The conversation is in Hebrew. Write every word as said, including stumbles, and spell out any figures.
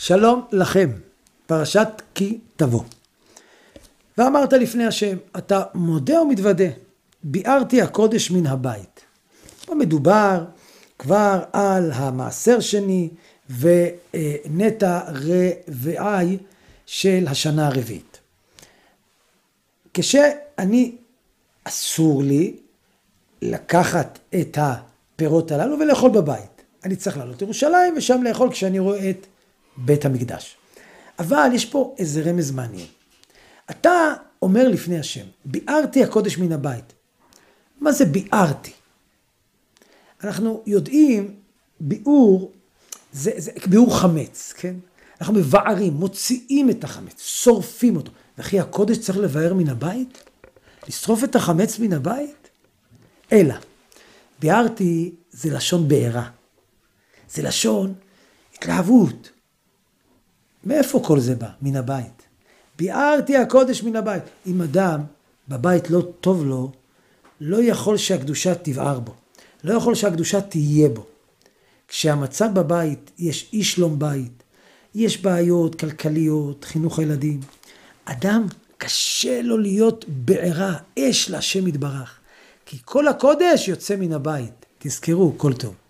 שלום לכם, פרשת כי תבוא. ואמרת לפני השם, אתה מודה ומתוודה, ביארתי הקודש מן הבית. פה מדובר כבר על המעשר שני ונטע רבעי של השנה הרביעית. כשאני אסור לי לקחת את הפירות הללו ולאכול בבית. אני צריך לעלות ירושלים ושם לאכול כשאני רואה את בית המקדש. אבל יש פה איזה רמז מעניין. אתה אומר לפני השם, ביארתי הקודש מן הבית. מה זה ביארתי? אנחנו יודעים, ביאור, זה, זה ביאור חמץ, כן? אנחנו מבארים, מוציאים את החמץ, שורפים אותו. וכי הקודש צריך לבאר מן הבית? לשרוף את החמץ מן הבית? אלא, ביארתי זה לשון בעירה. זה לשון התלהבות. מאיפה כל זה בא? מן הבית. ביארתי הקודש מן הבית. אם אדם בבית לא טוב לו, לא יכול שהקדושה תבער בו. לא יכול שהקדושה תהיה בו. כשהמצב בבית, יש אי שלום בית, יש בעיות כלכליות, חינוך הילדים. אדם קשה לו להיות בעירה, אש להשם יתברך. כי כל הקודש יוצא מן הבית. תזכרו, כל טוב.